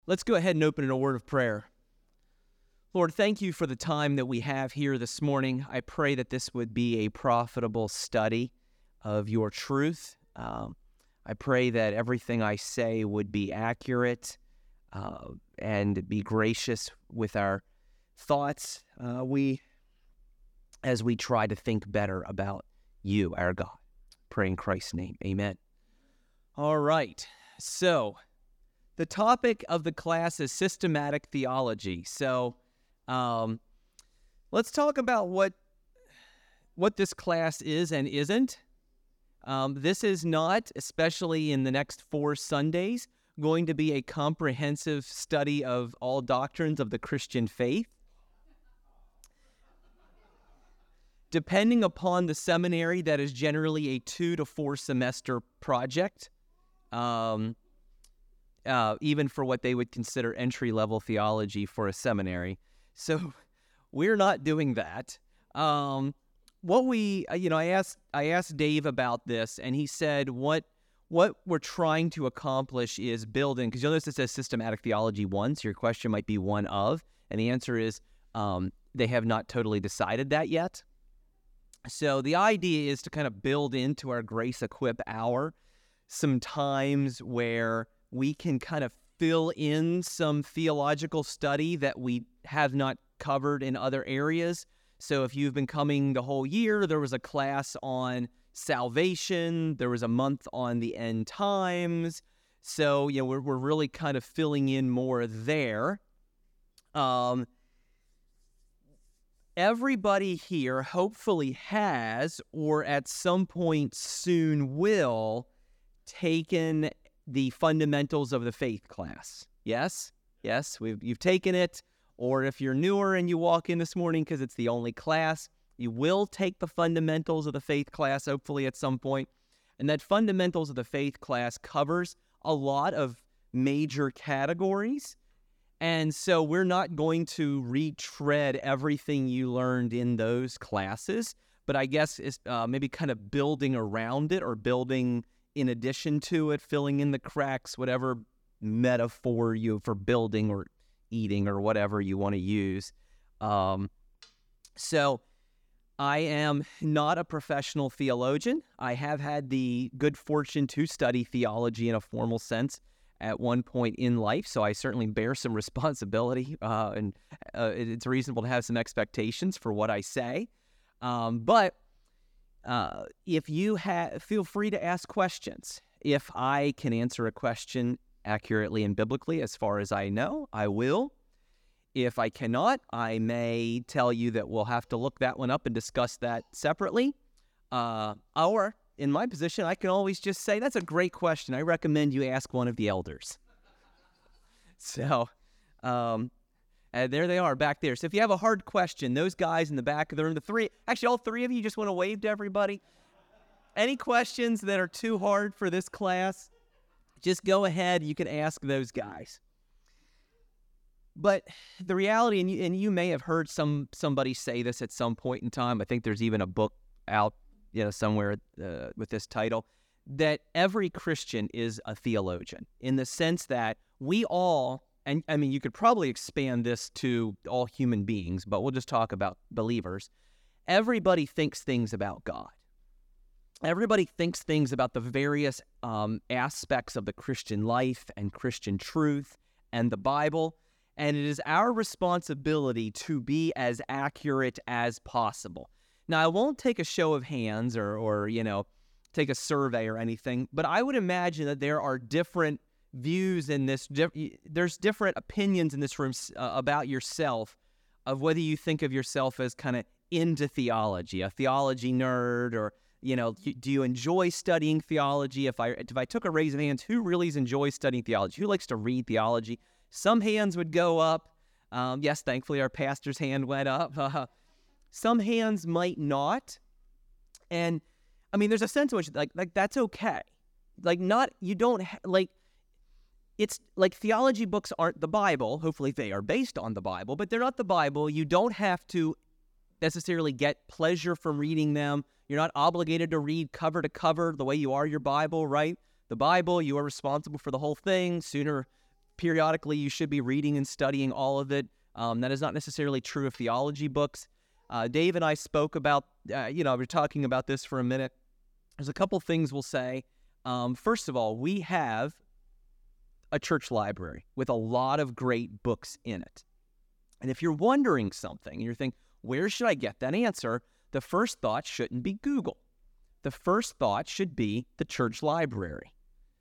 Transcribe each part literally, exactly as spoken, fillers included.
Let's go ahead and open in a word of prayer. Lord, thank you for the time that we have here this morning. I pray that this would be a profitable study of your truth. Um, I pray that everything I say would be accurate uh, and be gracious with our thoughts. Uh, we, as we try to think better about you, our God. Pray in Christ's name. Amen. All right. So, the topic of the class is systematic theology. So, um, let's talk about what what this class is and isn't. Um, this is not, especially in the next four Sundays, going to be a comprehensive study of all doctrines of the Christian faith. Depending upon the seminary, that is generally a two to four semester project. Um, Uh, even for what they would consider entry-level theology for a seminary. So we're not doing that. Um, what we, you know, I asked I asked Dave about this, and he said what what we're trying to accomplish is building, because you'll notice it says systematic theology one, so your question might be one of, and the answer is um, they have not totally decided that yet. So the idea is to kind of build into our Grace Equip hour some times where we can kind of fill in some theological study that we have not covered in other areas. So if you've been coming the whole year, there was a class on salvation, there was a month on the end times. So, you know, we're, we're really kind of filling in more there. Um, everybody here hopefully has, or at some point soon will, taken the fundamentals of the faith class. Yes? Yes, we've, you've taken it. Or if you're newer and you walk in this morning because it's the only class, you will take the fundamentals of the faith class, hopefully at some point. And that fundamentals of the faith class covers a lot of major categories. And so we're not going to retread everything you learned in those classes, but I guess it's uh, maybe kind of building around it or building in addition to it, filling in the cracks, whatever metaphor you for building or eating or whatever you want to use. Um, so I am not a professional theologian. I have had the good fortune to study theology in a formal sense at one point in life, so I certainly bear some responsibility, uh, and uh, it's reasonable to have some expectations for what I say. Um, but Uh, if you have, feel free to ask questions. If I can answer a question accurately and biblically, as far as I know, I will. If I cannot, I may tell you that we'll have to look that one up and discuss that separately. Uh, or, in my position, I can always just say, that's a great question. I recommend you ask one of the elders. So, um, And there they are back there. So if you have a hard question, those guys in the back of the room, the three, actually all three of you just want to wave to everybody. Any questions that are too hard for this class, just go ahead. You can ask those guys. But the reality, and you, and you may have heard some somebody say this at some point in time. I think there's even a book out, you know, somewhere uh, with this title, that every Christian is a theologian in the sense that we all, and I mean, you could probably expand this to all human beings, but we'll just talk about believers. Everybody thinks things about God. Everybody thinks things about the various um, aspects of the Christian life and Christian truth and the Bible, and it is our responsibility to be as accurate as possible. Now, I won't take a show of hands or, or you know, take a survey or anything, but I would imagine that there are different views in this, there's different opinions in this room uh, about yourself, of whether you think of yourself as kind of into theology, a theology nerd, or, you know, do you enjoy studying theology? If I if I took a raise of hands, who really enjoys studying theology? Who likes to read theology? Some hands would go up. Um, yes, thankfully our pastor's hand went up. Uh, some hands might not. And, I mean, there's a sense in which, like, like that's okay. Like, not, you don't, ha- like, it's like theology books aren't the Bible. Hopefully they are based on the Bible, but they're not the Bible. You don't have to necessarily get pleasure from reading them. You're not obligated to read cover to cover the way you are your Bible, right? The Bible, you are responsible for the whole thing. Sooner periodically you should be reading and studying all of it. Um, that is not necessarily true of theology books. Uh, Dave and I spoke about, uh, you know, we're talking about this for a minute. There's a couple things we'll say. Um, first of all, we have a church library with a lot of great books in it. And if you're wondering something, and you're thinking, where should I get that answer? The first thought shouldn't be Google. The first thought should be the church library.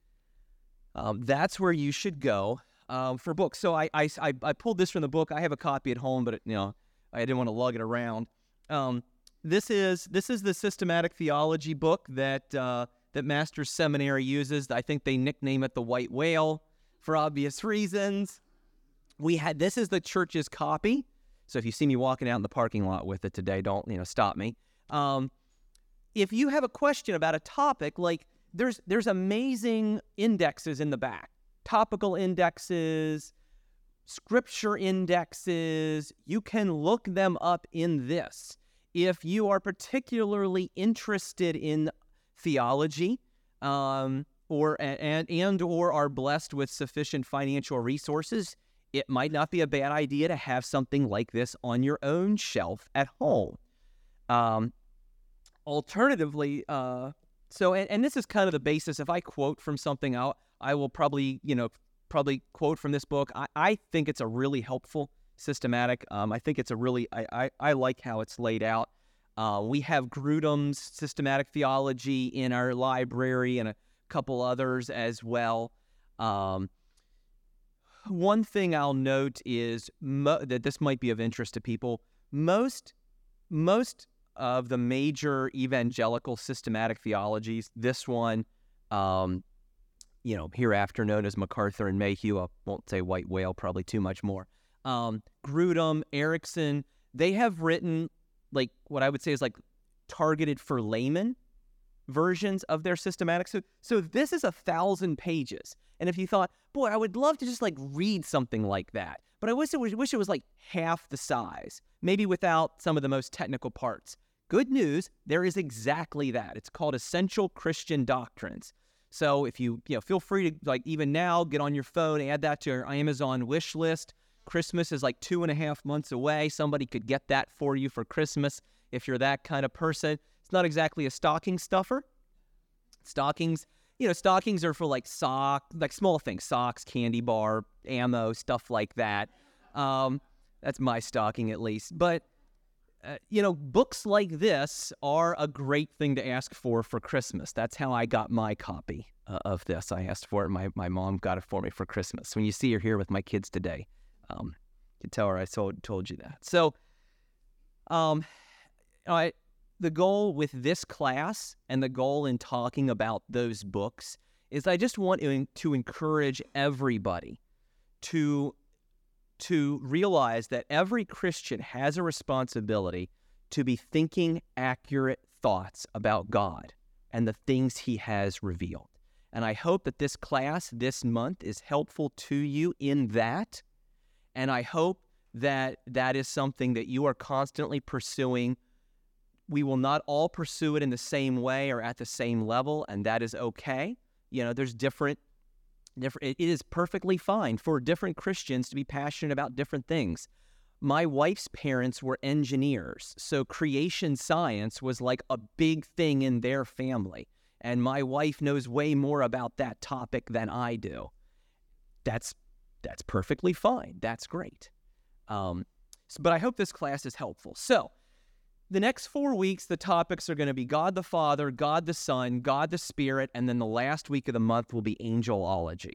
Um, that's where you should go um, for books. So I, I, I, I pulled this from the book. I have a copy at home, but it, you know, I didn't want to lug it around. Um, this is this is the systematic theology book that uh, that Masters Seminary uses. I think they nickname it the White Whale for obvious reasons. We had this is the church's copy. So if you see me walking out in the parking lot with it today, don't you know stop me. Um, if you have a question about a topic, like there's there's amazing indexes in the back, topical indexes, scripture indexes. You can look them up in this. If you are particularly interested in theology, um, or and and or are blessed with sufficient financial resources, it might not be a bad idea to have something like this on your own shelf at home. Um, alternatively, uh, so and, and this is kind of the basis. If I quote from something out, I will probably you know probably quote from this book. I, I think it's a really helpful systematic. Um, I think it's a really I I, I like how it's laid out. Uh, we have Grudem's Systematic Theology in our library and a couple others as well. Um, One thing I'll note is mo- that this might be of interest to people. Most, most of the major evangelical systematic theologies, this one, um, you know, hereafter known as MacArthur and Mayhew, I won't say White Whale, probably too much more. Um, Grudem, Erickson, they have written like what I would say is like targeted for laymen versions of their systematic. So, so this is a thousand pages. And if you thought, boy, I would love to just like read something like that, but I wish it was, wish it was like half the size, maybe without some of the most technical parts. Good news, there is exactly that. It's called Essential Christian Doctrines. So if you, you know, feel free to like even now get on your phone, add that to your Amazon wish list. Christmas is like two and a half months away. Somebody could get that for you for Christmas if you're that kind of person. It's not exactly a stocking stuffer. Stockings, you know, stockings are for like sock, like small things, socks, candy bar, ammo, stuff like that. Um, that's my stocking at least. But, uh, you know, books like this are a great thing to ask for for Christmas. That's how I got my copy uh, of this. I asked for it. My, my mom got it for me for Christmas. When you see her here with my kids today, um, you can tell her I told, told you that. So, um, I... the goal with this class and the goal in talking about those books is I just want to, to encourage everybody to, to realize that every Christian has a responsibility to be thinking accurate thoughts about God and the things he has revealed. And I hope that this class this month is helpful to you in that. And I hope that that is something that you are constantly pursuing. We will not all pursue it in the same way or at the same level, and that is okay. You know, there's different, different. It is perfectly fine for different Christians to be passionate about different things. My wife's parents were engineers, so creation science was like a big thing in their family, and my wife knows way more about that topic than I do. That's that's perfectly fine. That's great. Um, so, but I hope this class is helpful. So. The next four weeks, the topics are going to be God the Father, God the Son, God the Spirit, and then the last week of the month will be angelology.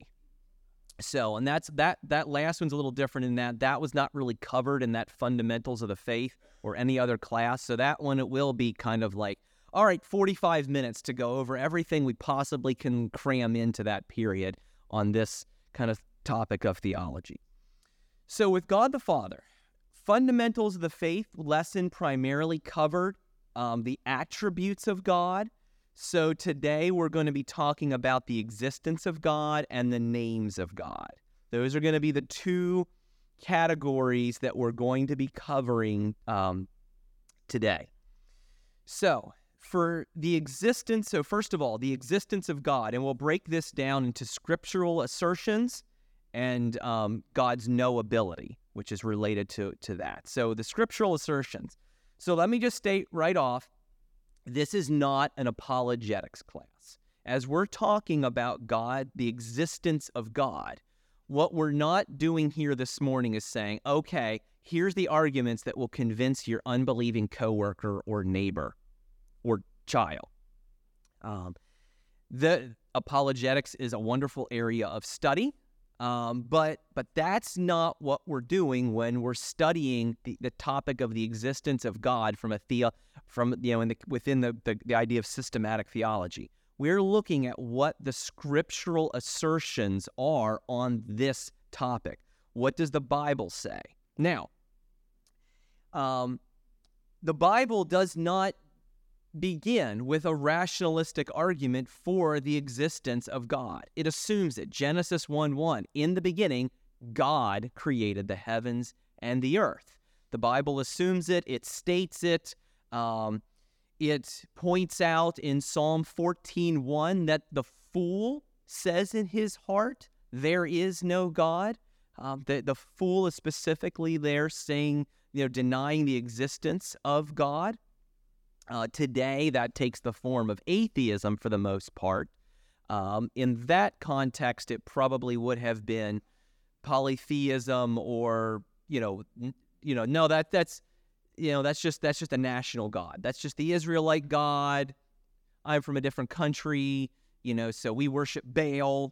So, and that's that that last one's a little different in that that was not really covered in that fundamentals of the faith or any other class. So that one, it will be kind of like, all right, forty-five minutes to go over everything we possibly can cram into that period on this kind of topic of theology. So with God the Father, fundamentals of the faith lesson primarily covered um, the attributes of God. So today we're going to be talking about the existence of God and the names of God. Those are going to be the two categories that we're going to be covering um, today. So for the existence, so first of all, the existence of God, and we'll break this down into scriptural assertions and um, God's knowability, which is related to, to that. So the scriptural assertions. So let me just state right off, this is not an apologetics class. As we're talking about God, the existence of God, what we're not doing here this morning is saying, okay, here's the arguments that will convince your unbelieving coworker or neighbor or child. Um, the apologetics is a wonderful area of study, um, but but that's not what we're doing when we're studying the, the topic of the existence of God from a theo, from you know in the, within the, the the idea of systematic theology. We're looking at what the scriptural assertions are on this topic. What does the Bible say? Now, um, the Bible does not begin with a rationalistic argument for the existence of God. It assumes it. Genesis one one, in the beginning, God created the heavens and the earth. The Bible assumes it. It states it. Um, It points out in Psalm fourteen one that the fool says in his heart, there is no God. Um, the, the fool is specifically there saying, you know, denying the existence of God. Uh, today, that takes the form of atheism for the most part. Um, in that context, it probably would have been polytheism or, you know, n- you know, no, that that's, you know, that's just that's just a national God. That's just the Israelite God. I'm from a different country, you know, so we worship Baal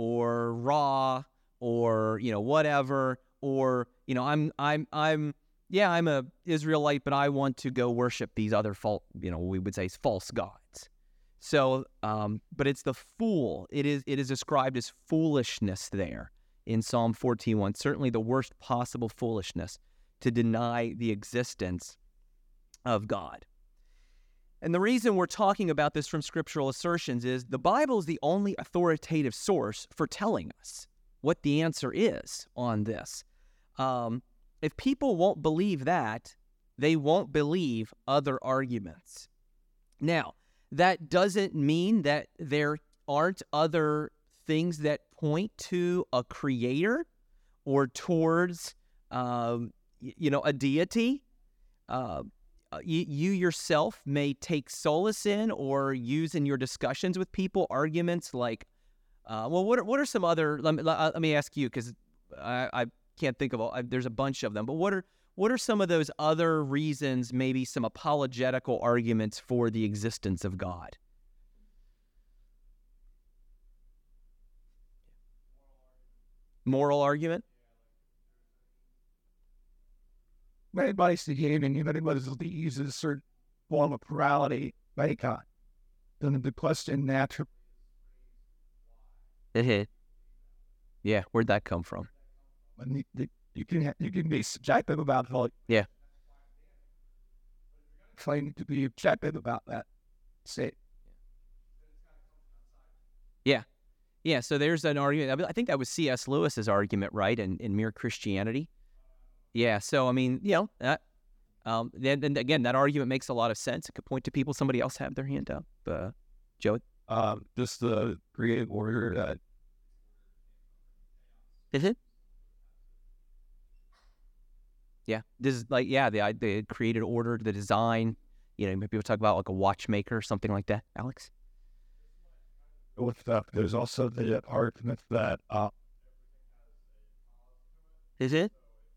or Ra or, you know, whatever. Or, you know, I'm I'm I'm yeah, I'm a Israelite, but I want to go worship these other false, you know, we would say false gods. So, um, but it's the fool. It is it is described as foolishness there in Psalm fourteen one. Certainly the worst possible foolishness to deny the existence of God. And the reason we're talking about this from scriptural assertions is the Bible is the only authoritative source for telling us what the answer is on this. Um, if people won't believe that, they won't believe other arguments. Now, that doesn't mean that there aren't other things that point to a creator or towards um, you know, a deity. Uh, you, you yourself may take solace in or use in your discussions with people arguments like, uh, well, what are, what are some other, let me, let me ask you, because I, I can't think of all, I, there's a bunch of them, but what are what are some of those other reasons, maybe some apologetical arguments for the existence of God? Moral argument? Anybody's thinking, and anybody uses a certain form of morality by God. Then the question naturally. Mm-hmm. Yeah, where'd that come from? You, you can you can be subjective about it. Yeah. Claiming to be objective about that. Say. Yeah. Yeah, so there's an argument. I think that was C S Lewis's argument, right, in, in Mere Christianity. Yeah, so, I mean, you know, that, um, then, then again, that argument makes a lot of sense. It could point to people. Somebody else have their hand up. Uh, Joey? Um, just the creative order that. Is it? Yeah, this is like, yeah, the, the created order, the design. You know, maybe people talk about like a watchmaker or something like that. Alex? With that, there's also the argument that. Uh, is it?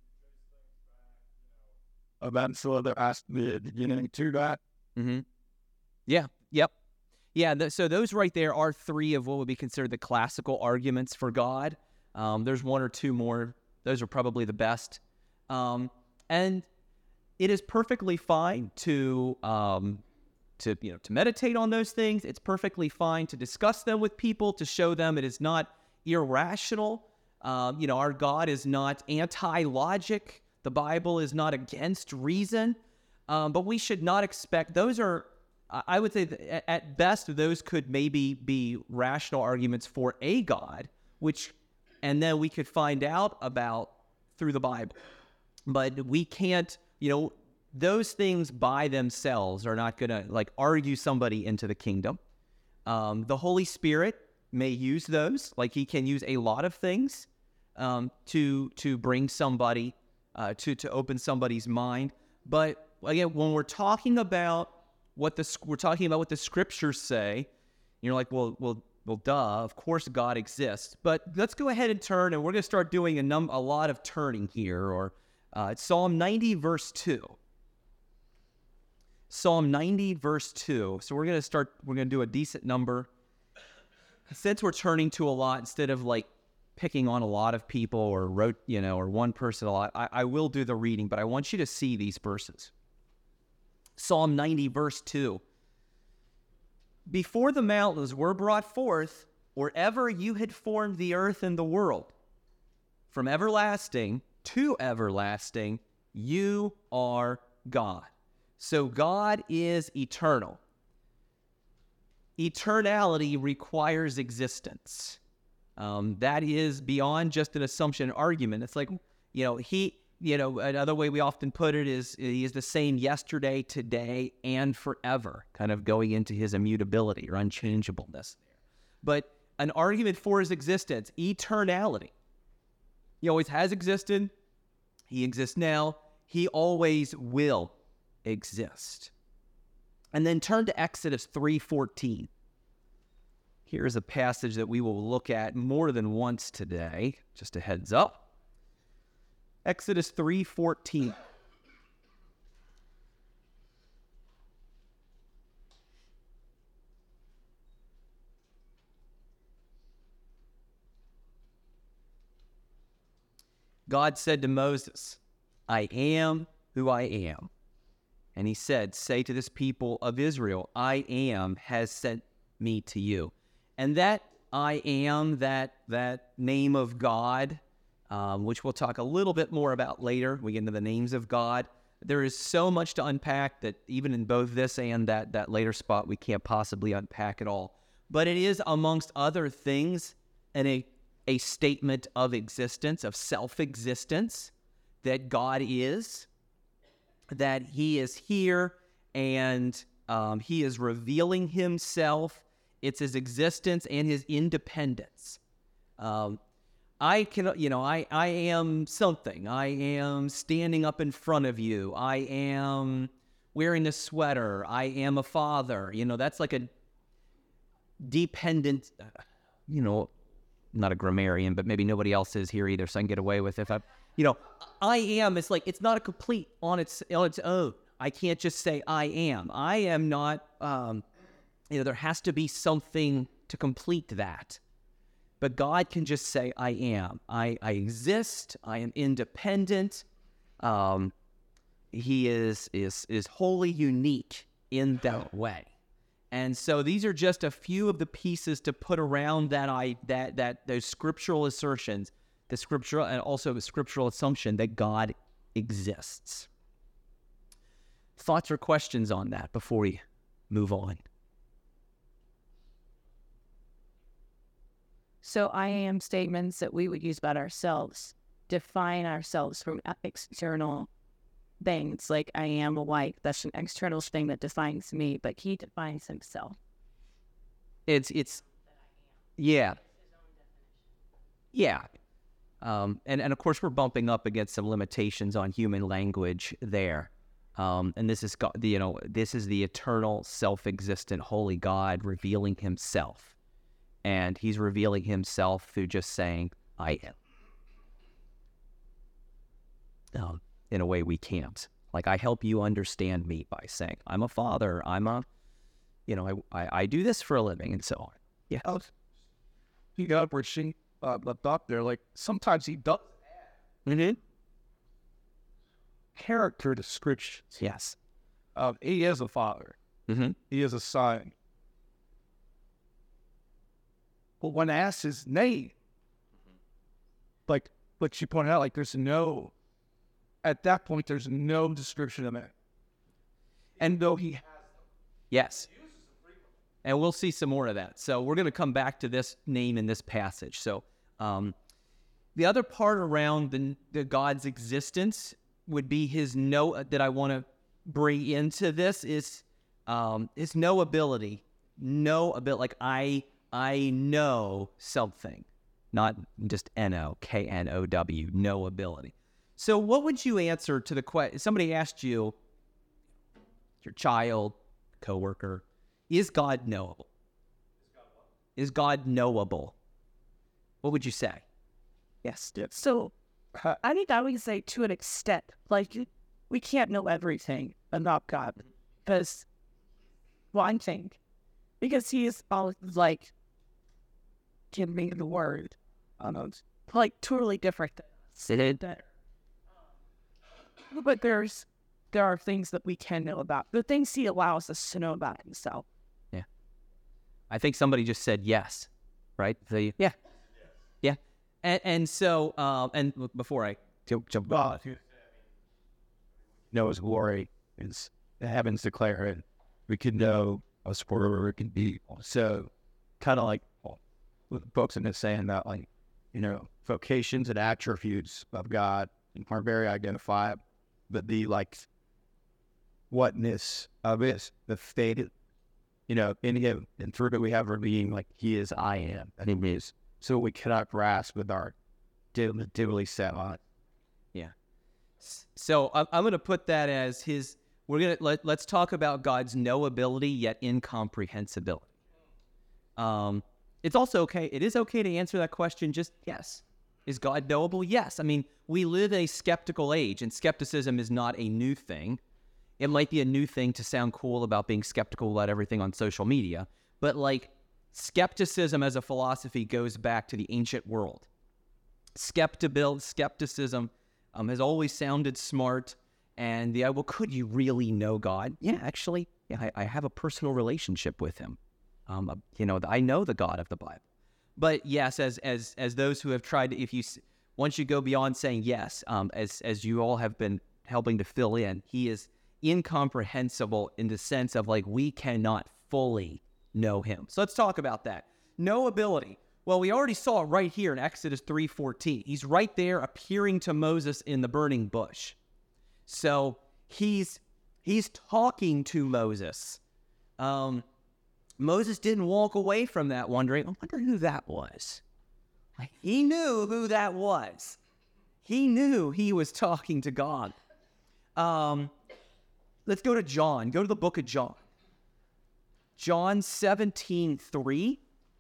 About so there has to be a beginning to that. Mm-hmm. Yeah. Yep. Yeah. Th- so those right there are three of what would be considered the classical arguments for God. Um, there's one or two more. Those are probably the best. Um, and it is perfectly fine to um, to you know to meditate on those things. It's perfectly fine to discuss them with people, to show them it is not irrational. Um, you know, our God is not anti-logic. The Bible is not against reason, um, but we should not expect, those are, I would say that at best, those could maybe be rational arguments for a God, which, and then we could find out about through the Bible. But we can't, you know, those things by themselves are not going to like argue somebody into the kingdom. Um, the Holy Spirit may use those, like he can use a lot of things. um, to to bring somebody uh, to to open somebody's mind. But again, when we're talking about what the we're talking about what the scriptures say, you're like, well, well, well, duh. Of course, God exists. But let's go ahead and turn, and we're going to start doing a num a lot of turning here. Or uh, it's Psalm ninety, verse two. Psalm ninety, verse two. So we're going to start. We're going to do a decent number. Since we're turning to a lot, instead of like picking on a lot of people or wrote, you know, or one person a lot, I, I will do the reading, but I want you to see these verses. Psalm ninety, verse two. Before the mountains were brought forth, or ever you had formed the earth and the world, from everlasting to everlasting, you are God. So God is eternal. Eternality requires existence. Um, that is beyond just an assumption argument. It's like, you know, he, you know, another way we often put it is he is the same yesterday, today, and forever, kind of going into his immutability or unchangeableness. But an argument for his existence, eternality. He always has existed. He exists now. He always will exist. And then turn to Exodus three fourteen. Here's a passage that we will look at more than once today. Just a heads up. Exodus three fourteen. God said to Moses, I am who I am. And he said, say to this people of Israel, I am has sent me to you. And that I am, that that name of God, um, which we'll talk a little bit more about later, we get into the names of God. There is so much to unpack that even in both this and that, that later spot, we can't possibly unpack it all. But it is, amongst other things, an, a, a statement of existence, of self-existence, that God is, that he is here, and um, he is revealing himself. It's his existence and his independence. Um, I can, you know, I, I am something. I am standing up in front of you. I am wearing a sweater. I am a father. You know, that's like a dependent, you know, not a grammarian, but maybe nobody else is here either, so I can get away with it. If I, you know, I am, it's like, it's not a complete on its, on its own. I can't just say I am. I am not, um, you know, there has to be something to complete that. But God can just say, I am. I, I exist. I am independent. Um, he is, is, is wholly unique in that way. And so these are just a few of the pieces to put around that, I, that, that those scriptural assertions, the scriptural, and also the scriptural assumption that God exists. Thoughts or questions on that before we move on? So I am statements that we would use about ourselves, define ourselves from external things. Like I am a wife, that's an external thing that defines me, but he defines himself. It's, it's, yeah. Yeah. Um, and, and of course, we're bumping up against some limitations on human language there. Um, and this is, God, you know, this is the eternal, self-existent, holy God revealing himself. And he's revealing himself through just saying, I am. Um, in a way we can't. Like, I help you understand me by saying, I'm a father, I'm a, you know, I, I, I do this for a living, and so on. Yeah. Oh, he got where she uh, left off there. Like, sometimes he does Mm-hmm. character descriptions. Yes. Um, he is a father. Mm-hmm. He is a son. But when asked his name, like what you pointed out, like there's no, at that point, there's no description of it. And though he has them. Yes. And we'll see some more of that. So we're going to come back to this name in this passage. So um, the other part around the, the God's existence would be his know that I want to bring into this is um, his knowability. Know ability, like I I know something. not just N O, K N O W, knowability. So what would you answer to the question? Somebody asked you, your child, coworker, is God knowable? Is God knowable? What would you say? Yes. So I think I would say to an extent, like we can't know everything about God because, well, I think because he is always like giving the word, um, like totally different than us. But there's there are things that we can know about the things he allows us to know about himself. Yeah, I think somebody just said yes, right? The, yeah, yeah, and and so um, and before I jump jump God, knows glory is the heavens declare it. We can know a spoiler, it can be so kind of like well, what the folks in this saying that like you know vocations and attributes of God are very identifiable, but the like whatness of it, the fate, you know, in him and through it we have our being like he is, I am, and he is. So we cannot grasp with our divinely set on. Yeah. So I'm, I'm going to put that as his. We're gonna let let's talk about God's knowability yet incomprehensibility. Um, it's also okay. It is okay to answer that question. Just yes. Is God knowable? Yes. I mean, we live in a skeptical age, and skepticism is not a new thing. It might be a new thing to sound cool about being skeptical about everything on social media, but like skepticism as a philosophy goes back to the ancient world. Skeptibil- skepticism um, has always sounded smart, and the well, could you really know God? Yeah, actually, yeah, I, I have a personal relationship with Him. Um, uh, you know, I know the God of the Bible. But yes, as as as those who have tried to, if you once you go beyond saying yes, um, as as you all have been helping to fill in, He is incomprehensible in the sense of like we cannot fully know Him. So let's talk about that. Knowability. Well, we already saw it right here in Exodus three fourteen. He's right there appearing to Moses in the burning bush. So he's he's talking to Moses. Um, Moses didn't walk away from that wondering, I wonder who that was. Like, he knew who that was. He knew he was talking to God. Um, let's go to John. Go to the book of John. John seventeen three.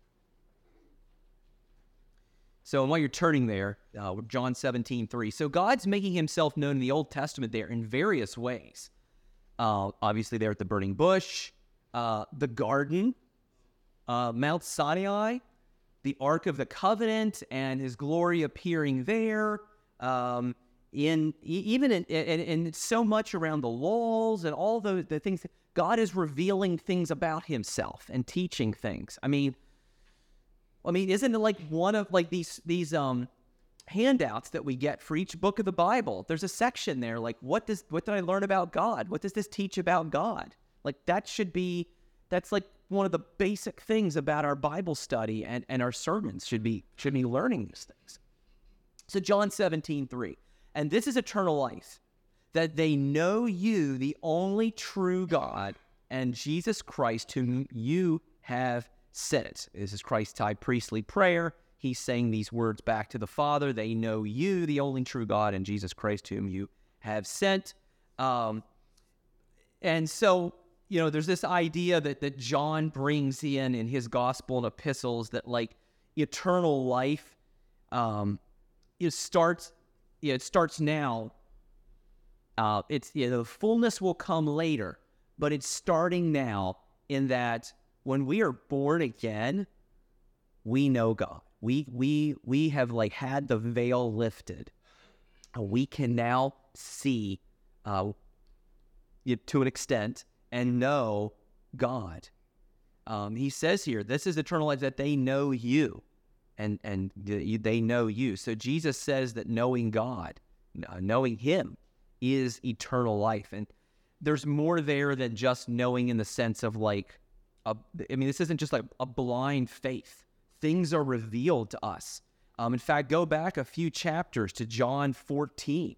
So while you're turning there, uh, John seventeen three. So God's making himself known in the Old Testament there in various ways. Uh, obviously there at the burning bush, uh, the garden, uh, Mount Sinai, the Ark of the Covenant, and his glory appearing there. Um, in even in, in, in so much around the laws and all those the things. God is revealing things about himself and teaching things. I mean, I mean, isn't it like one of like these these um handouts that we get for each book of the Bible? There's a section there like what does what did I learn about God? What does this teach about God? Like that should be that's like one of the basic things about our Bible study and, and our sermons should be should be learning these things. So John seventeen three. And this is eternal life, that they know you, the only true God, and Jesus Christ, whom you have sent. This is Christ's high priestly prayer. He's saying these words back to the Father. They know you, the only true God, and Jesus Christ, whom you have sent. Um, and so, you know, there's this idea that, that John brings in in his gospel and epistles that, like, eternal life um, it starts, you know, it starts now. Uh, it's, you know, the fullness will come later, but it's starting now in that when we are born again, we know God. We we we have like had the veil lifted. We can now see uh, to an extent and know God. Um, he says here, this is eternal life, that they know you, and and they know you. So Jesus says that knowing God, knowing Him, is eternal life. And there's more there than just knowing in the sense of like, a, I mean, this isn't just like a blind faith. Things are revealed to us. Um, in fact, go back a few chapters to John fourteen.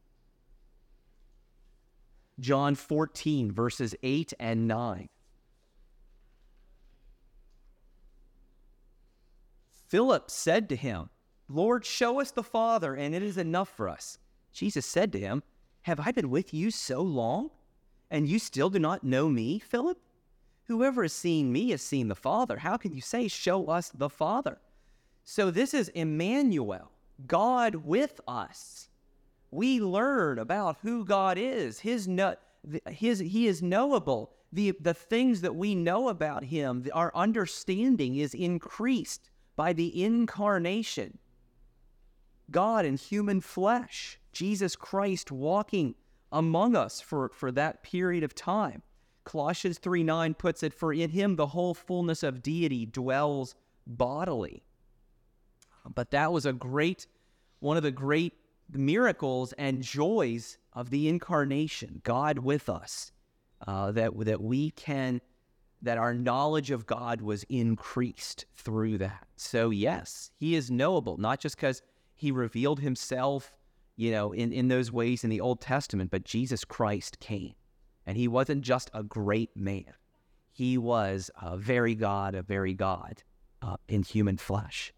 John fourteen, verses eight and nine. Philip said to him, Lord, show us the Father, and it is enough for us. Jesus said to him, have I been with you so long, and you still do not know me, Philip? Whoever has seen me has seen the Father. How can you say, show us the Father? So this is Emmanuel, God with us. We learn about who God is. His, no, his, he is knowable. The, the things that we know about him, our understanding is increased by the incarnation. God in human flesh, Jesus Christ walking among us for, for that period of time. Colossians three nine puts it, for in him the whole fullness of deity dwells bodily. But that was a great, one of the great miracles and joys of the incarnation, God with us, uh, that, that we can, that our knowledge of God was increased through that. So yes, he is knowable, not just because he revealed himself, you know, in, in those ways in the Old Testament, but Jesus Christ came. And he wasn't just a great man. He was a very God, a very God uh, in human flesh.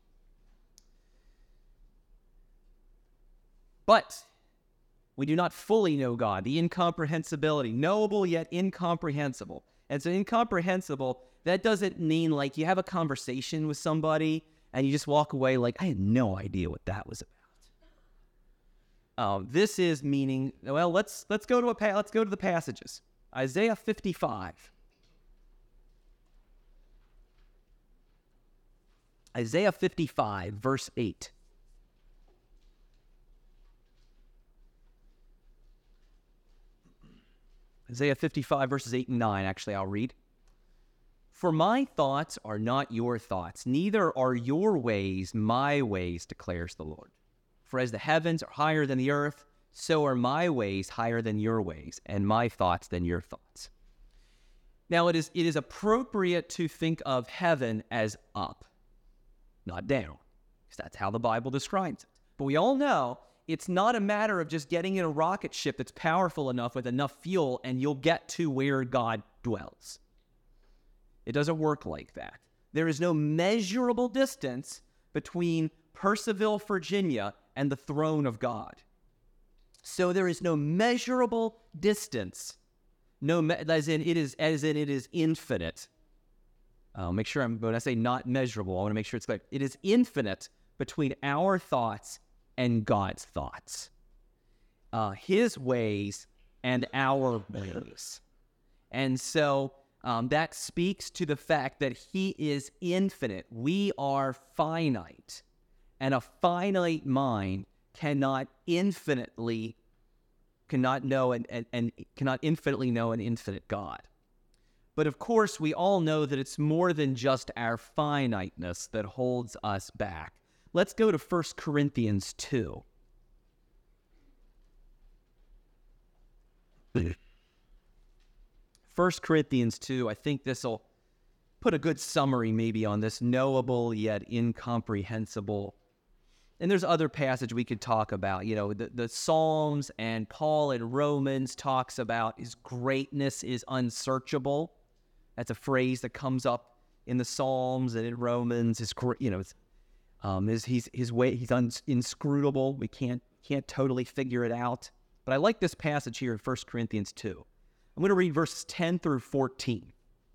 But we do not fully know God, the incomprehensibility, knowable yet incomprehensible. And so incomprehensible, that doesn't mean like you have a conversation with somebody and you just walk away like, I had no idea what that was about. Um, this is meaning, well, let's let's go to a pa- let's go to the passages. Isaiah fifty-five. Isaiah fifty-five, verse eight. Isaiah fifty-five, verses eight and nine, actually, I'll read. For my thoughts are not your thoughts, neither are your ways my ways, declares the Lord. For as the heavens are higher than the earth, so are my ways higher than your ways, and my thoughts than your thoughts. Now, it is, it is appropriate to think of heaven as up, not down, because that's how the Bible describes it. But we all know it's not a matter of just getting in a rocket ship that's powerful enough with enough fuel and you'll get to where God dwells. It doesn't work like that. There is no measurable distance between Purcellville, Virginia, and the throne of God. So there is no measurable distance. No, me- as in it is, as in it is infinite. I'll make sure I'm, when I say not measurable, I want to make sure it's clear. It is infinite between our thoughts and God's thoughts. Uh, his ways and our ways. And so um, that speaks to the fact that he is infinite. We are finite. And a finite mind cannot infinitely, cannot know and, and, and cannot infinitely know an infinite God. But of course, we all know that it's more than just our finiteness that holds us back. Let's go to First Corinthians two. First Corinthians two, I think this will put a good summary maybe on this knowable yet incomprehensible. And there's other passage we could talk about. You know, the, the Psalms and Paul in Romans talks about his greatness is unsearchable. That's a phrase that comes up in the Psalms and in Romans. His, you know, um, his, he's, his way, he's un, inscrutable. We can't, can't totally figure it out. But I like this passage here in First Corinthians two. I'm going to read verses ten through fourteen.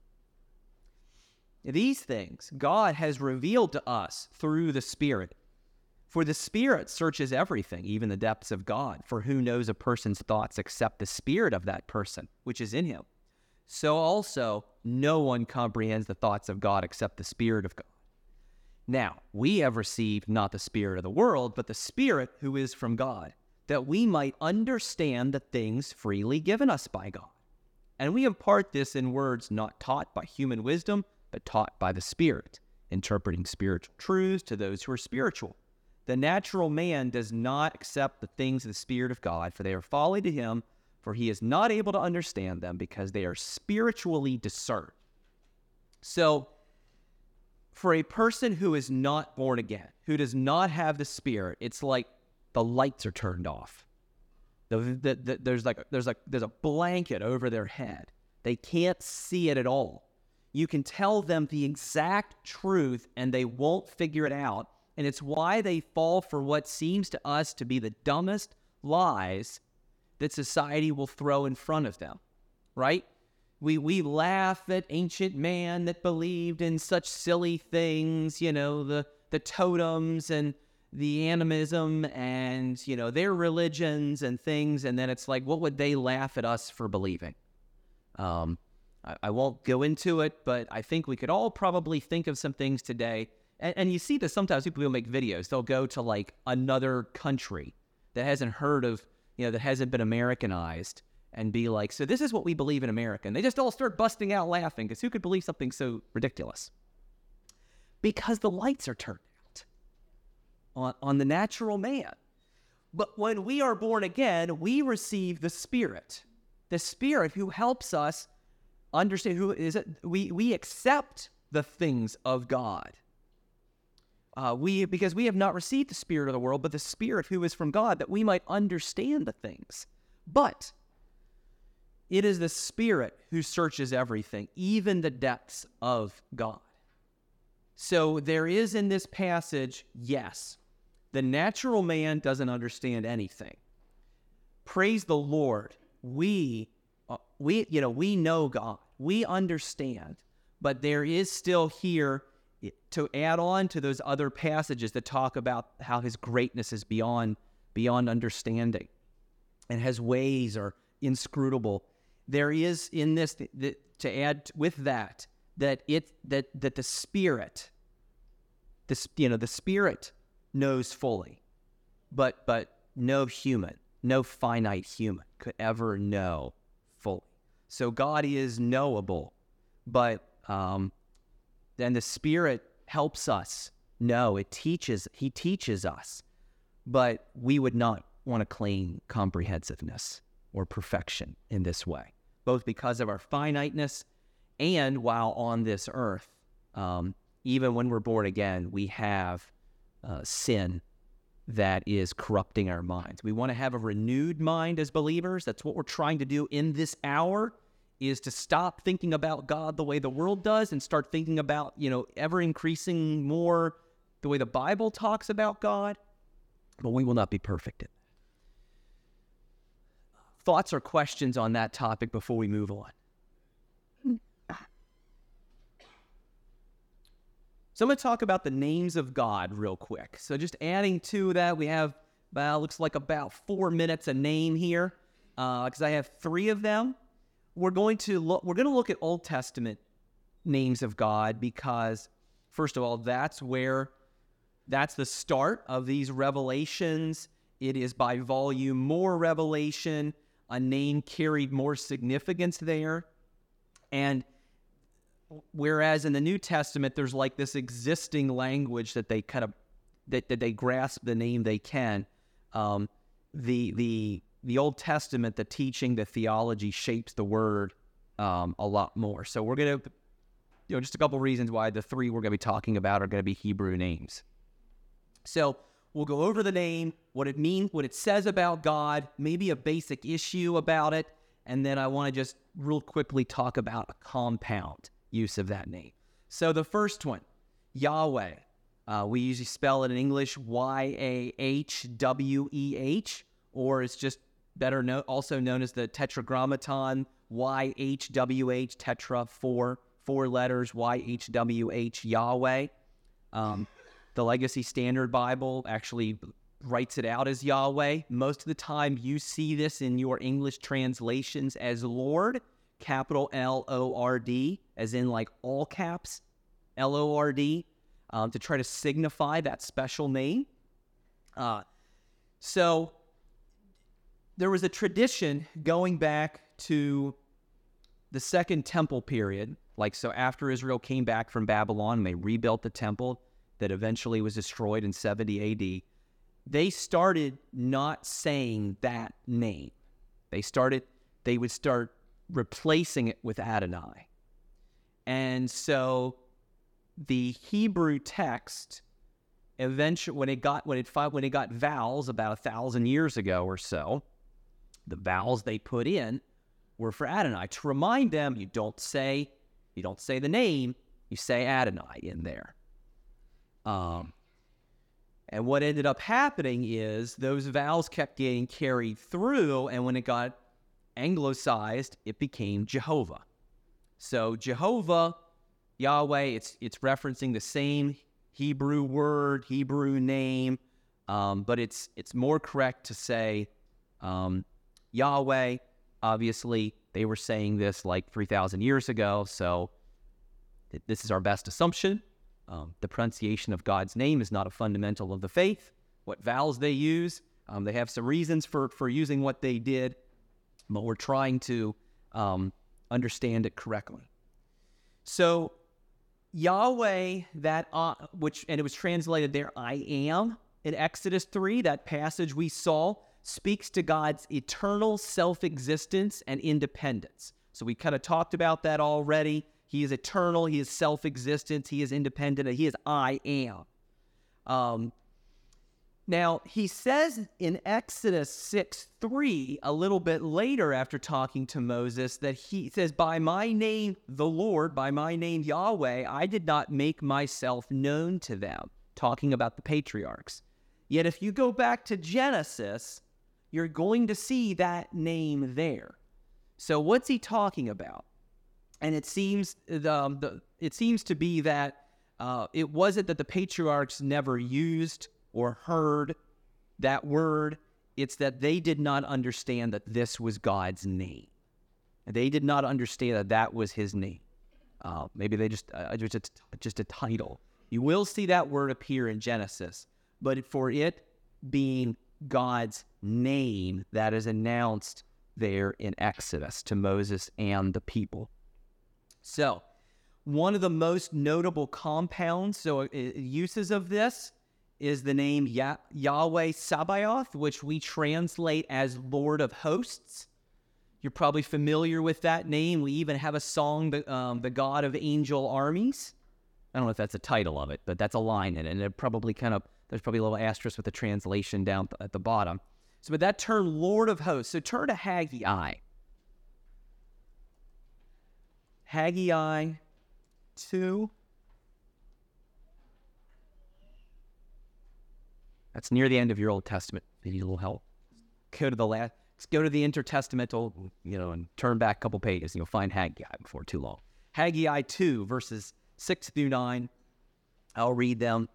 These things God has revealed to us through the Spirit. For the Spirit searches everything, even the depths of God. For who knows a person's thoughts except the spirit of that person, which is in him? So also, no one comprehends the thoughts of God except the Spirit of God. Now, we have received not the spirit of the world, but the Spirit who is from God, that we might understand the things freely given us by God. And we impart this in words not taught by human wisdom, but taught by the Spirit, interpreting spiritual truths to those who are spiritual. The natural man does not accept the things of the Spirit of God, for they are folly to him, for he is not able to understand them because they are spiritually discerned. So, for a person who is not born again, who does not have the Spirit, it's like the lights are turned off. The, the, the, there's like there's like there's a blanket over their head. They can't see it at all. You can tell them the exact truth and they won't figure it out. And it's why they fall for what seems to us to be the dumbest lies that society will throw in front of them, right? We we laugh at ancient man that believed in such silly things, you know, the, the totems and the animism and, you know, their religions and things. And then it's like, what would they laugh at us for believing? Um, I, I won't go into it, but I think we could all probably think of some things today. And, and you see this sometimes people will make videos. They'll go to like another country that hasn't heard of, you know, that hasn't been Americanized and be like, so this is what we believe in America. And they just all start busting out laughing because who could believe something so ridiculous? Because the lights are turned out on, on the natural man. But when we are born again, we receive the Spirit. The Spirit who helps us understand who is it. We, we accept the things of God. Uh, we because we have not received the Spirit of the world, but the Spirit who is from God, that we might understand the things. But it is the Spirit who searches everything, even the depths of God. So there is in this passage, yes, the natural man doesn't understand anything. Praise the Lord. We, uh, we, you know, we know God. We understand. But there is still here, to add on to those other passages that talk about how his greatness is beyond, beyond understanding and his ways are inscrutable. There is in this, to add with that, that it that that the Spirit, this you know, the Spirit knows fully, but but no human, no finite human could ever know fully. So God is knowable, but um, then the Spirit helps us know. It teaches. He teaches us, but we would not want to claim comprehensiveness or perfection in this way, both because of our finiteness and while on this earth, um, even when we're born again, we have uh, sin that is corrupting our minds. We want to have a renewed mind as believers. That's what we're trying to do in this hour, is to stop thinking about God the way the world does and start thinking about, you know, ever increasing more the way the Bible talks about God. But we will not be perfect in that. Thoughts or questions on that topic before we move on? So I'm going to talk about the names of God real quick. So just adding to that, we have, well, looks like about four minutes a name here, because uh, I have three of them. We're going to look. We're going to look at Old Testament names of God because, first of all, that's where that's the start of these revelations. It is by volume more revelation. A name carried more significance there. And whereas in the New Testament, there's like this existing language that they kind of, that, that they grasp the name they can. Um, the, the, the Old Testament, the teaching, the theology shapes the word um, a lot more. So we're going to, you know, just a couple reasons why the three we're going to be talking about are going to be Hebrew names. So we'll go over the name, what it means, what it says about God, maybe a basic issue about it, and then I want to just real quickly talk about a compound use of that name. So the first one, Yahweh. Uh, we usually spell it in English Y A H W E H, or it's just better no, also known as the Tetragrammaton, Y H W H, tetra, four, four letters, Y H W H, Yahweh. Um, The Legacy Standard Bible actually writes it out as Yahweh. Most of the time you see this in your English translations as Lord, capital L O R D, as in like all caps, L O R D, um, to try to signify that special name. Uh, so there was a tradition going back to the Second Temple period, like so after Israel came back from Babylon and they rebuilt the temple, that eventually was destroyed in seventy A D, they started not saying that name. They started, they would start replacing it with Adonai. And so the Hebrew text, eventually, when it got when it when it got vowels about a thousand years ago or so, the vowels they put in were for Adonai to remind them you don't say You don't say the name, you say Adonai in there. Um, and what ended up happening is those vowels kept getting carried through, and when it got anglicized, it became Jehovah. So Jehovah, Yahweh, it's it's referencing the same Hebrew word, Hebrew name, um, but it's it's more correct to say um, Yahweh. Obviously, they were saying this like three thousand years ago, so th- this is our best assumption. Um, the pronunciation of God's name is not a fundamental of the faith. What vowels they use, um, they have some reasons for, for using what they did, but we're trying to um, understand it correctly. So Yahweh, that uh, which, and it was translated there, I am, in Exodus three, that passage we saw, speaks to God's eternal self-existence and independence. So we kind of talked about that already. He is eternal, he is self-existent, he is independent, he is I am. Um, now, he says in Exodus six three, a little bit later after talking to Moses, that he says, by my name, the Lord, by my name, Yahweh, I did not make myself known to them, talking about the patriarchs. Yet if you go back to Genesis, you're going to see that name there. So what's he talking about? And it seems the, um, the it seems to be that uh, it wasn't that the patriarchs never used or heard that word. It's that they did not understand that this was God's name. They did not understand that that was his name. Uh, maybe they just uh, just, a, just a title. You will see that word appear in Genesis, but for it being God's name, that is announced there in Exodus to Moses and the people. So, one of the most notable compounds, so uh, uses of this, is the name Yah- Yahweh Sabaoth, which we translate as Lord of Hosts. You're probably familiar with that name. We even have a song, the, um, the God of Angel Armies. I don't know if that's a title of it, but that's a line in it. And it probably kind of, there's probably a little asterisk with the translation down at the bottom. So, but that term, Lord of Hosts, so turn to Haggai. Haggai two. That's near the end of your Old Testament. You need a little help. Go to the last. Let's go to the intertestamental, you know, and turn back a couple pages, and you'll find Haggai before too long. Haggai two, verses six through nine. I'll read them.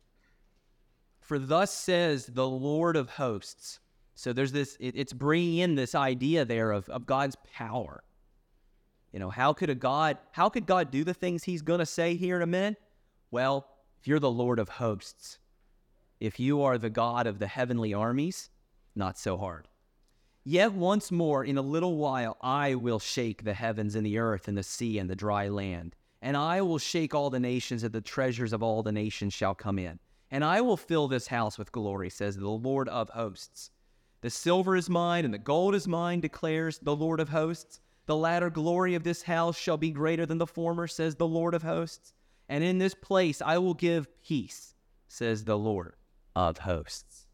For thus says the Lord of hosts. So there's this. It, it's bringing in this idea there of, of God's power. You know, how could a God, how could God do the things he's going to say here in a minute? Well, if you're the Lord of hosts, if you are the God of the heavenly armies, not so hard. Yet once more, in a little while, I will shake the heavens and the earth and the sea and the dry land. And I will shake all the nations, and the treasures of all the nations shall come in. And I will fill this house with glory, says the Lord of hosts. The silver is mine, and the gold is mine, declares the Lord of hosts. The latter glory of this house shall be greater than the former, says the Lord of hosts. And in this place I will give peace, says the Lord of hosts.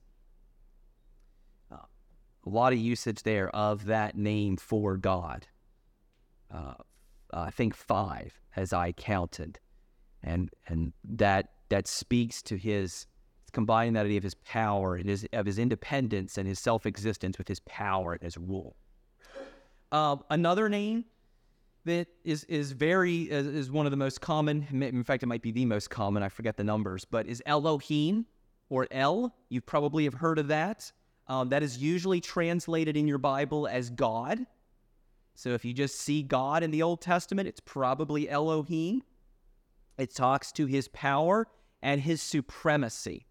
Uh, a lot of usage there of that name for God. Uh, I think five, as I counted. And and that that speaks to his, combining that idea of his power, and his, of his independence and his self-existence with his power and his rule. Uh, another name that is is very is, is one of the most common. In fact, it might be the most common. I forget the numbers, but is Elohim or El. You probably have heard of that. Um, that is usually translated in your Bible as God. So if you just see God in the Old Testament, it's probably Elohim. It talks to his power and his supremacy.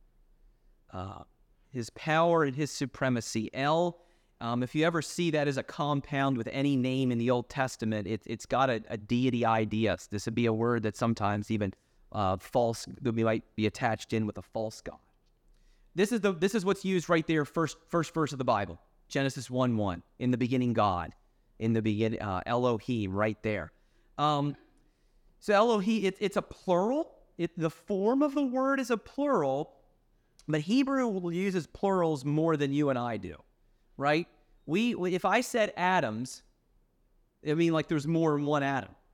Uh, his power and his supremacy. El. Um, if you ever see that as a compound with any name in the Old Testament, it, it's got a, a deity idea. So this would be a word that sometimes even uh, false, that might be attached in with a false god. This is the this is what's used right there, first first verse of the Bible, Genesis one one. In the beginning, God. In the beginning, uh, Elohim, right there. Um, so Elohim, it, it's a plural. It, the form of the word is a plural, but Hebrew uses plurals more than you and I do. Right? We, if I said atoms, I mean like there's more than one atom.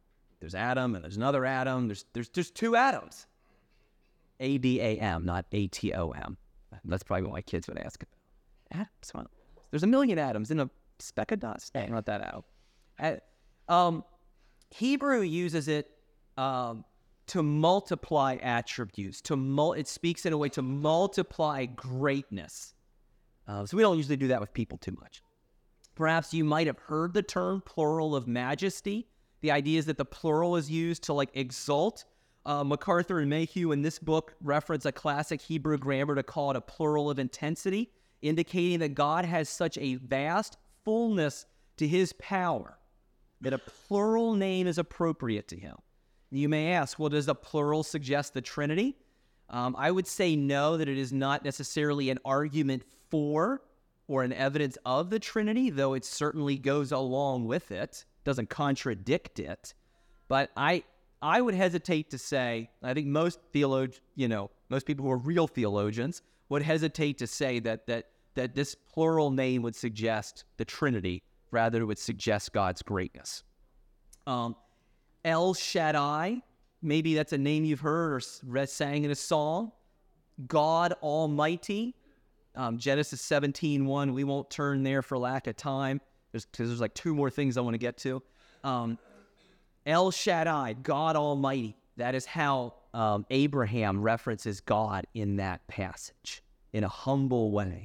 There's Adam, and there's another Adam. There's there's there's two Adams. A D A M, not A T O M. That's probably what my kids would ask about. Adams. Well, there's a million atoms in a speck of dust. Not that out. Uh, um, Hebrew uses it um, to multiply attributes. To mul- it speaks in a way to multiply greatness. Uh, so we don't usually do that with people too much. Perhaps you might have heard the term plural of majesty. The idea is that the plural is used to like exalt. Uh, MacArthur and Mayhew in this book reference a classic Hebrew grammar to call it a plural of intensity, indicating that God has such a vast fullness to his power that a plural name is appropriate to him. You may ask, well, does a plural suggest the Trinity? Um, I would say no, that it is not necessarily an argument for or an evidence of the Trinity, though it certainly goes along with it, doesn't contradict it. But I I would hesitate to say, I think most theologians, you know, most people who are real theologians would hesitate to say that that that this plural name would suggest the Trinity, rather it would suggest God's greatness. Um, El Shaddai, maybe that's a name you've heard or read, sang in a song. God Almighty, um, Genesis seventeen one. We won't turn there for lack of time, because there's, there's like two more things I want to get to. Um, El Shaddai, God Almighty. That is how um, Abraham references God in that passage, in a humble way.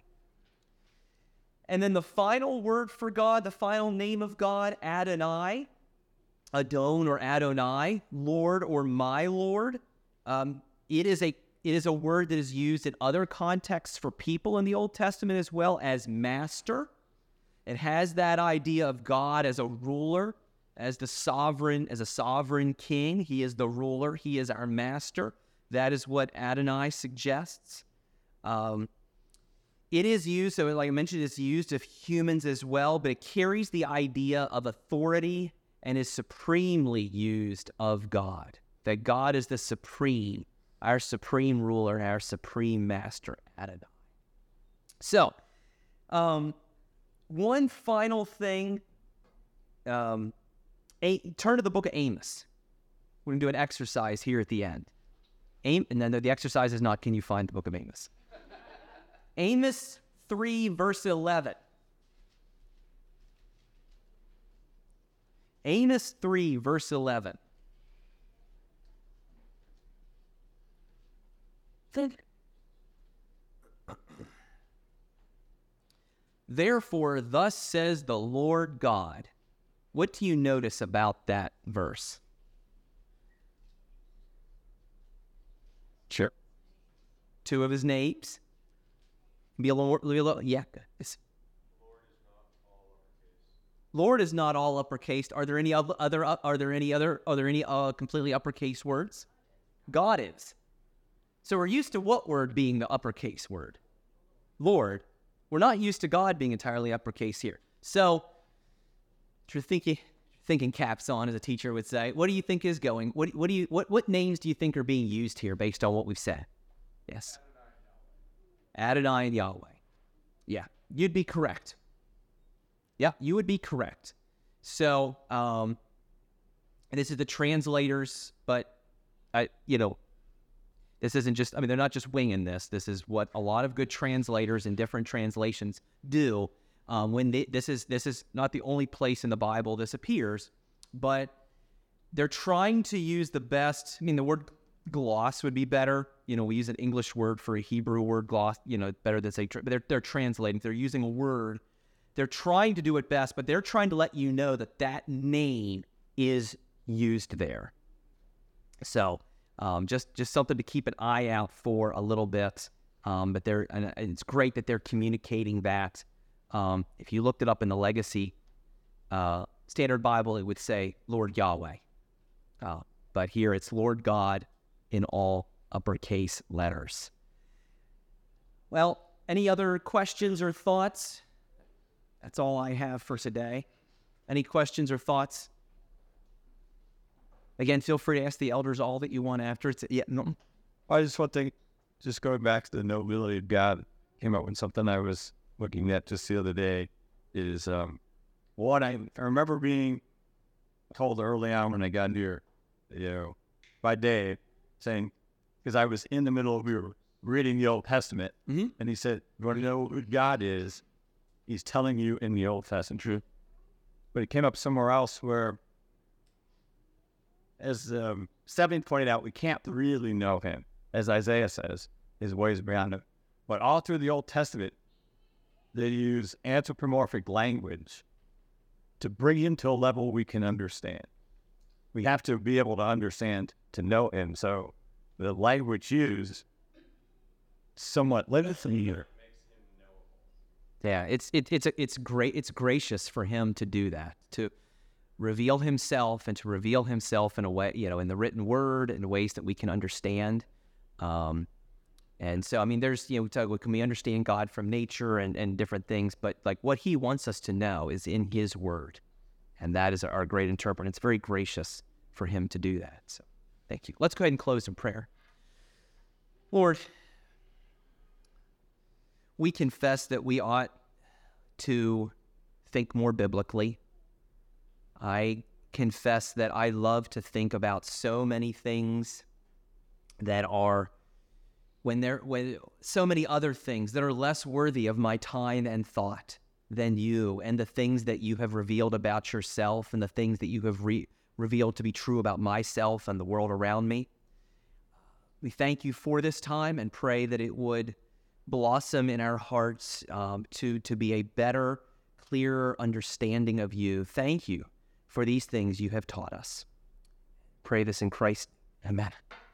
And then the final word for God, the final name of God, Adonai, Adon or Adonai, Lord or my Lord. Um, it is a it is a word that is used in other contexts for people in the Old Testament as well as master. It has that idea of God as a ruler, as the sovereign, as a sovereign king. He is the ruler. He is our master. That is what Adonai suggests. Um, it is used, so like I mentioned, it's used of humans as well, but it carries the idea of authority and is supremely used of God. That God is the supreme, our supreme ruler, our supreme master, Adonai. So, um, one final thing. Um, a, turn to the book of Amos. We're going to do an exercise here at the end. Am, and then the exercise is not, can you find the book of Amos? Amos three, verse eleven. Amos three, verse eleven. Therefore, thus says the Lord God. What do you notice about that verse? Sure. Two of his names. Be a little, be a little yeah. It's, Lord is not all uppercase. Are there any other? Are there any other? Are there any uh, completely uppercase words? God is. So we're used to what word being the uppercase word? Lord. We're not used to God being entirely uppercase here. So, if you're thinking, thinking caps on, as a teacher would say, what do you think is going? What what do you what what names do you think are being used here based on what we've said? Yes. Adonai and Yahweh. Yeah, you'd be correct. Yeah, you would be correct. So, um, this is the translators, but I, you know, this isn't just, I mean, they're not just winging this. This is what a lot of good translators in different translations do. Um, when they, this is this is not the only place in the Bible this appears, but they're trying to use the best. I mean, the word gloss would be better. You know, we use an English word for a Hebrew word, gloss. You know, better than say, but they're they're translating. They're using a word. They're trying to do it best, but they're trying to let you know that that name is used there. So, um, just just something to keep an eye out for a little bit. Um, but they're and it's great that they're communicating that. Um, if you looked it up in the Legacy uh, Standard Bible, it would say Lord Yahweh. Uh, but here it's Lord God in all uppercase letters. Well, any other questions or thoughts? That's all I have for today. Any questions or thoughts? Again, feel free to ask the elders all that you want after. It's, yeah, no. I just want to, just going back to the nobility of God, came up with something I was looking at just the other day is um, what I, I remember being told early on when I got here you know, by Dave, saying, because I was in the middle of, we were reading the Old Testament, Mm-hmm. and he said, you want to know who God is? He's telling you in the Old Testament. True. But it came up somewhere else where, as um, Stebbins pointed out, we can't really know him. As Isaiah says, his ways beyond him. But all through the Old Testament, they use anthropomorphic language to bring him to a level we can understand. We have to be able to understand to know him. So the language used somewhat limited here. Yeah, it's it, it's a, it's great. It's gracious for him to do that, to reveal himself and to reveal himself in a way, you know, in the written word, in ways that we can understand. Um, and so, I mean, there's, you know, we talk, well, can we understand God from nature and, and different things? But like what he wants us to know is in his word. And that is our great interpreter. It's very gracious for him to do that. So thank you. Let's go ahead and close in prayer. Lord, we confess that we ought to think more biblically. I confess that I love to think about so many things that are, when there, when so many other things that are less worthy of my time and thought than you, and the things that you have revealed about yourself and the things that you have re- revealed to be true about myself and the world around me. We thank you for this time and pray that it would blossom in our hearts um, to, to be a better, clearer understanding of you. Thank you for these things you have taught us. Pray this in Christ. Amen.